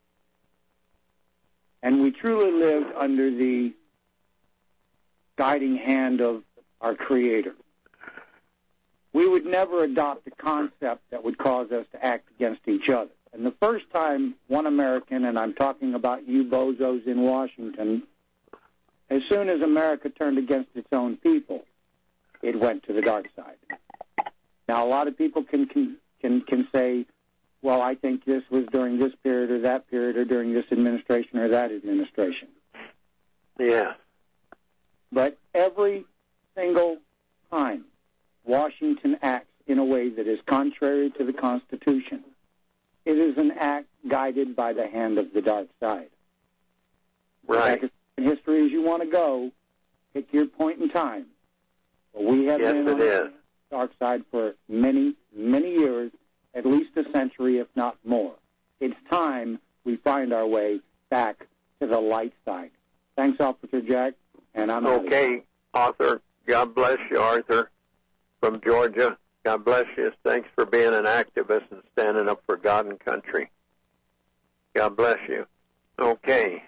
and we truly lived under the guiding hand of our Creator, we would never adopt a concept that would cause us to act against each other. And the first time one American, and I'm talking about you bozos in Washington, as soon as America turned against its own people, it went to the dark side. Now, a lot of people can can can, can say, well, I think this was during this period or that period or during this administration or that administration. Yeah. But every single time Washington acts in a way that is contrary to the Constitution, it is an act guided by the hand of the dark side. Right. Back in history as you want to go, pick your point in time. But we have yes, been on it is. the dark side for many, many years, at least a century, if not more. It's time we find our way back to the light side. Thanks, Officer Jack, and I'm out of here. Okay, Arthur. God bless you, Arthur, from Georgia. God bless you. Thanks for being an activist and standing up for God and country. God bless you. Okay.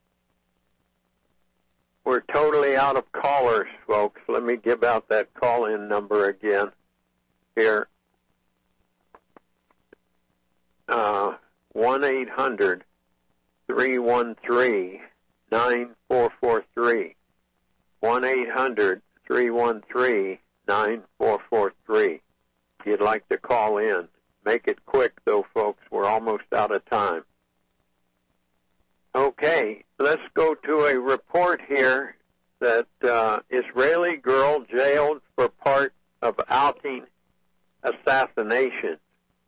We're totally out of callers, folks. Let me give out that call-in number again here. Uh, one eight hundred three one three nine four four three. one eight hundred three one three nine four four three. If you'd like to call in. Make it quick, though, folks. We're almost out of time. Okay, let's go to a report here that uh, Israeli girl jailed for part of outing assassination.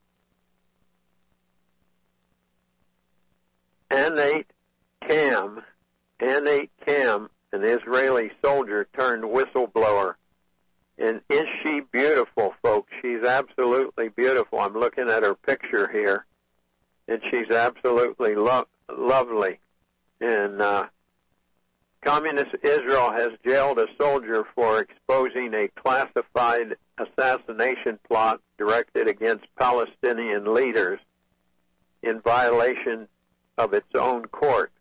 Anait Kam, Anait Kam, an Israeli soldier turned whistleblower. And is she beautiful, folks? She's absolutely beautiful. I'm looking at her picture here, and she's absolutely lo- lovely. And uh, Communist Israel has jailed a soldier for exposing a classified assassination plot directed against Palestinian leaders in violation of its own court.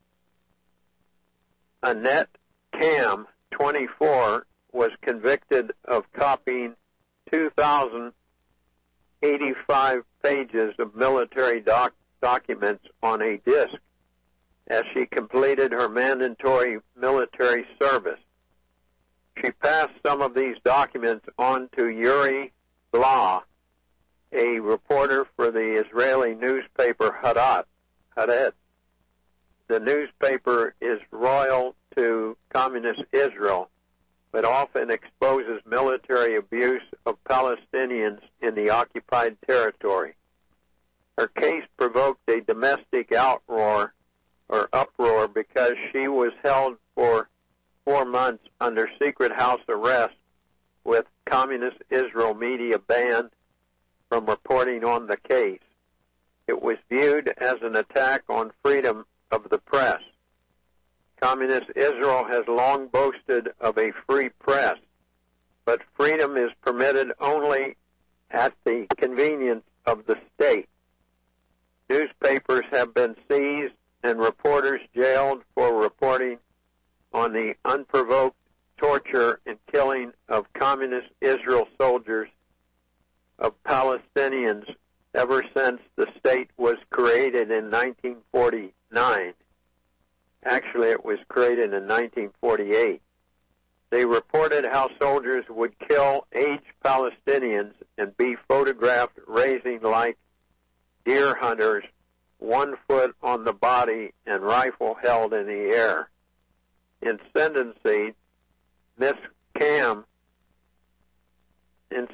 Annette Kam, twenty-four, was convicted of copying two thousand eighty-five pages of military doc- documents on a disk as she completed her mandatory military service. She passed some of these documents on to Yuri Blah, a reporter for the Israeli newspaper Hadat. Hadat. The newspaper is loyal to Communist Israel, but often exposes military abuse of Palestinians in the occupied territory. Her case provoked a domestic outroar or uproar because she was held for four months under secret house arrest with Communist Israel media banned from reporting on the case. It was viewed as an attack on freedom of the press. Communist Israel has long boasted of a free press, but freedom is permitted only at the convenience of the state. Newspapers have been seized and reporters jailed for reporting on the unprovoked torture and killing of Communist Israel soldiers of Palestinians ever since the state was created in nineteen forty-nine. Actually, it was created in nineteen forty-eight. They reported how soldiers would kill aged Palestinians and be photographed raising like deer hunters, one foot on the body and rifle held in the air. In sentencing, Miss Kam, in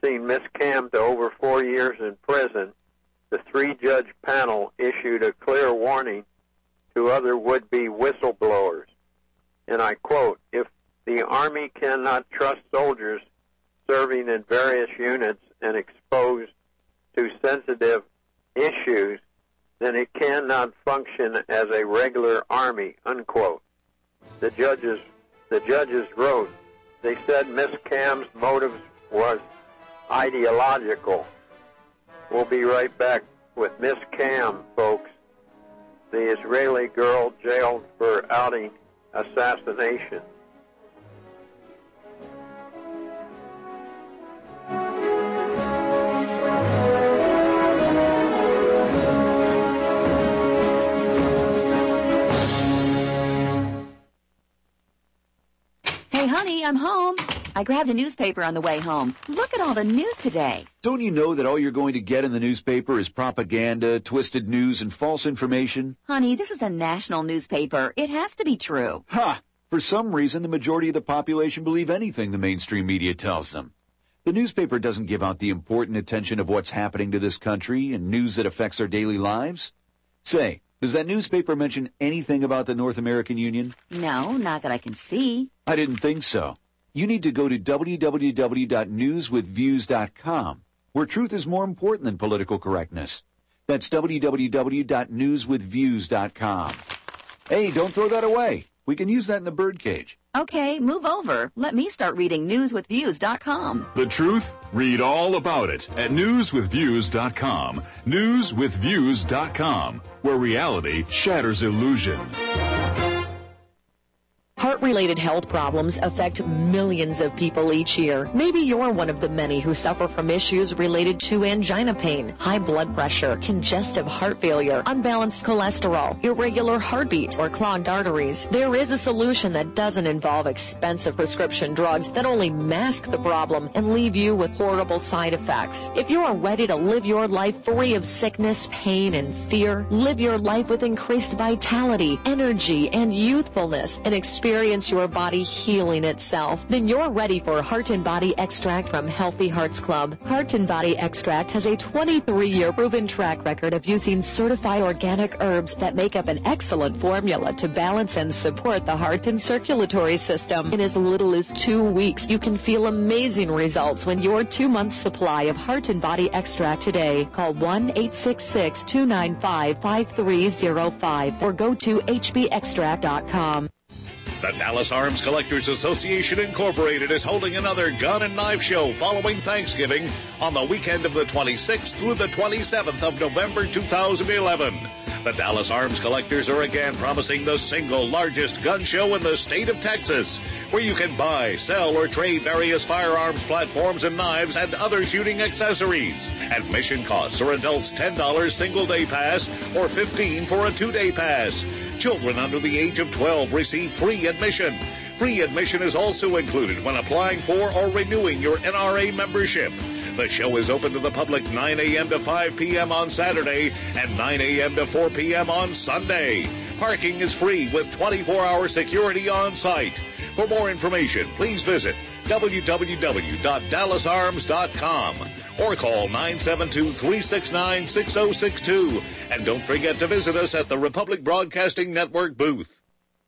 sentencing Miss Cam to over four years in prison, the three-judge panel issued a clear warning to other would-be whistleblowers. And I quote, "If the Army cannot trust soldiers serving in various units and exposed to sensitive issues, then it cannot function as a regular Army," unquote. The judges, the judges wrote, they said Miss Cam's motives was ideological. We'll be right back with Miss Cam, folks, the Israeli girl jailed for outing assassination. Hey, honey, I'm home. I grabbed a newspaper on the way home. Look at all the news today. Don't you know that all you're going to get in the newspaper is propaganda, twisted news, and false information? Honey, this is a national newspaper. It has to be true. Ha! For some reason, the majority of the population believe anything the mainstream media tells them. The newspaper doesn't give out the important attention of what's happening to this country and news that affects our daily lives. Say, does that newspaper mention anything about the North American Union? No, not that I can see. I didn't think so. You need to go to w w w dot news with views dot com, where truth is more important than political correctness. That's w w w dot news with views dot com. Hey, don't throw that away. We can use that in the birdcage. Okay, move over. Let me start reading news with views dot com. The truth? Read all about it at news with views dot com. news with views dot com, where reality shatters illusion. Heart-related health problems affect millions of people each year. Maybe you're one of the many who suffer from issues related to angina pain, high blood pressure, congestive heart failure, unbalanced cholesterol, irregular heartbeat, or clogged arteries. There is a solution that doesn't involve expensive prescription drugs that only mask the problem and leave you with horrible side effects. If you are ready to live your life free of sickness, pain, and fear, live your life with increased vitality, energy, and youthfulness, and experience Experience your body healing itself, then you're ready for Heart and Body Extract from Healthy Hearts Club. Heart and Body Extract has a twenty-three year proven track record of using certified organic herbs that make up an excellent formula to balance and support the heart and circulatory system. In as little as two weeks, you can feel amazing results when your two-month supply of Heart and Body Extract today. Call one eight six six, two nine five, five three zero five or go to h b extract dot com. The Dallas Arms Collectors Association Incorporated is holding another gun and knife show following Thanksgiving on the weekend of the twenty-sixth through the twenty-seventh of November two thousand eleven. The Dallas Arms Collectors are again promising the single largest gun show in the state of Texas, where you can buy, sell, or trade various firearms platforms and knives and other shooting accessories. Admission costs are adults ten dollars single-day pass or fifteen dollars for a two-day pass. Children under the age of twelve receive free admission. Free admission is also included when applying for or renewing your N R A membership. The show is open to the public nine a.m. to five p.m. on Saturday and nine a.m. to four p.m. on Sunday. Parking is free with twenty-four hour security on site. For more information, please visit w w w dot dallas arms dot com or call nine seven two, three six nine, six zero six two. And don't forget to visit us at the Republic Broadcasting Network booth.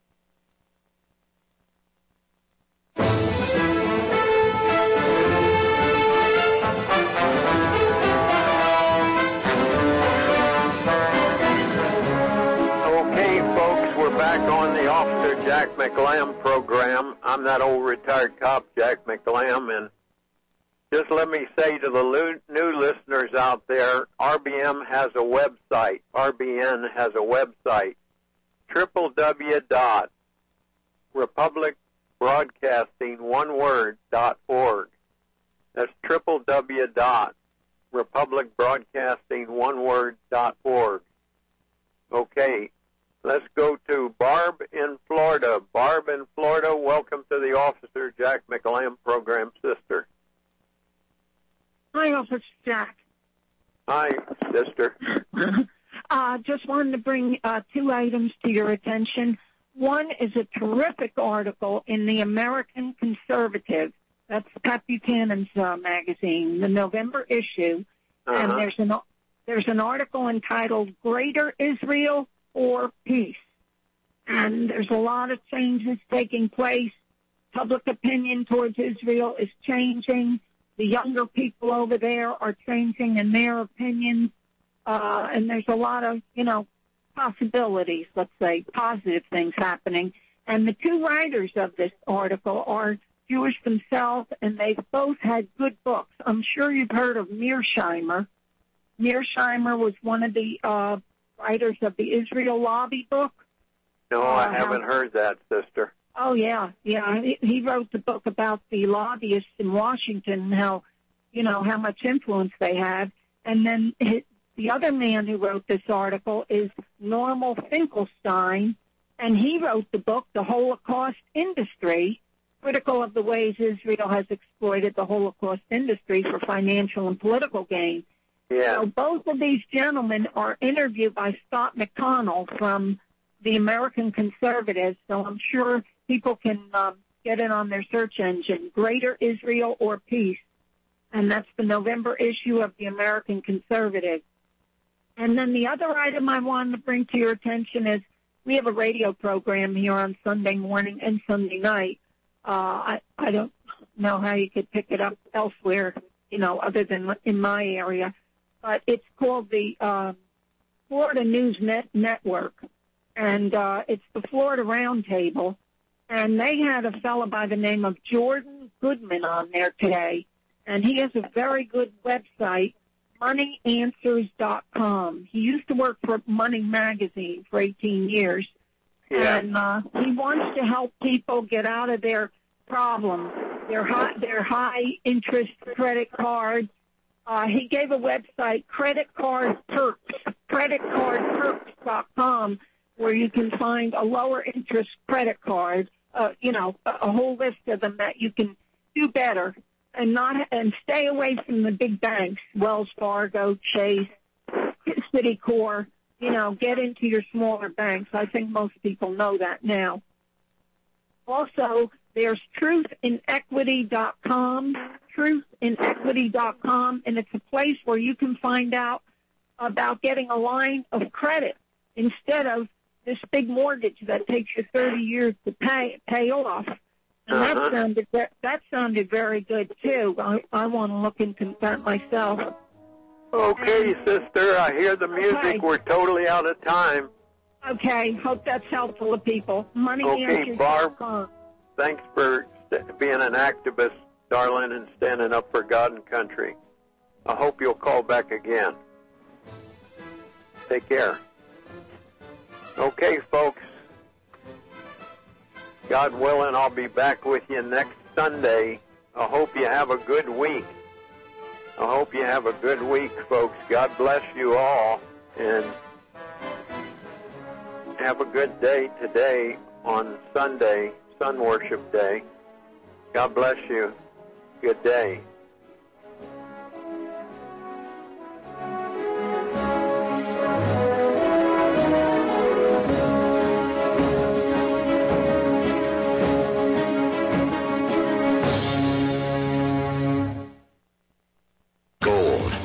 Back on the Officer Jack McLam program. I'm that old retired cop, Jack McLam, and just let me say to the new listeners out there, R B M has a website. R B N has a website, w w w dot republic broadcasting one word dot org. That's w w w dot republic broadcasting one word dot org. Okay. Let's go to Barb in Florida. Barb in Florida, welcome to the Officer Jack McLam program, sister. Hi, Officer Jack. Hi, sister. uh, just wanted to bring uh, two items to your attention. One is a terrific article in the American Conservative That's Pat Buchanan's uh, magazine, the November issue. Uh-huh. And there's an there's an article entitled Greater Israel or Peace. And there's a lot of changes taking place. Public opinion towards Israel is changing. The younger people over there are changing in their opinions. Uh, and there's a lot of, you know, possibilities, let's say, positive things happening. And the two writers of this article are Jewish themselves, and they've both had good books. I'm sure you've heard of Mearsheimer. Mearsheimer was one of the uh, writers of the Israel Lobby book. No, uh, I haven't how, heard that, sister. Oh, yeah, yeah. He, he wrote the book about the lobbyists in Washington and how, you know, how much influence they had. And then his, the other man who wrote this article is Normal Finkelstein, and he wrote the book, The Holocaust Industry, critical of the ways Israel has exploited the Holocaust industry for financial and political gain. Yeah. So both of these gentlemen are interviewed by Scott McConnell from the American Conservatives, so I'm sure people can um, get it on their search engine, Greater Israel or Peace, and that's the November issue of the American Conservative. And then the other item I wanted to bring to your attention is we have a radio program here on Sunday morning and Sunday night. Uh, I, I don't know how you could pick it up elsewhere, you know, other than in my area. But it's called the uh, Florida News Net Network, and uh, it's the Florida Roundtable. And they had a fellow by the name of Jordan Goodman on there today, and he has a very good website, money answers dot com. He used to work for Money Magazine for eighteen years, yeah. and uh, he wants to help people get out of their problems, their high, their high interest credit cards. Uh, he gave a website, Credit Card Perks, credit card perks dot com, where you can find a lower interest credit card, uh, you know, a, a whole list of them that you can do better and not and stay away from the big banks, Wells Fargo, Chase, Citicorp. You know, get into your smaller banks. I think most people know that now. Also, there's truth in equity dot com, truth in equity dot com, and it's a place where you can find out about getting a line of credit instead of this big mortgage that takes you thirty years to pay pay off. And uh-huh. that sounded that sounded very good too. I, I want to look into that myself. Okay, sister. I hear the music. Okay. We're totally out of time. Okay. Hope that's helpful to people. Money Okay, Barb. Thanks for st- being an activist, darling, and standing up for God and country. I hope you'll call back again. Take care. Okay, folks. God willing, I'll be back with you next Sunday. I hope you have a good week. I hope you have a good week, folks. God bless you all, and have a good day today on Sunday, Sun Worship Day. God bless you. Good day.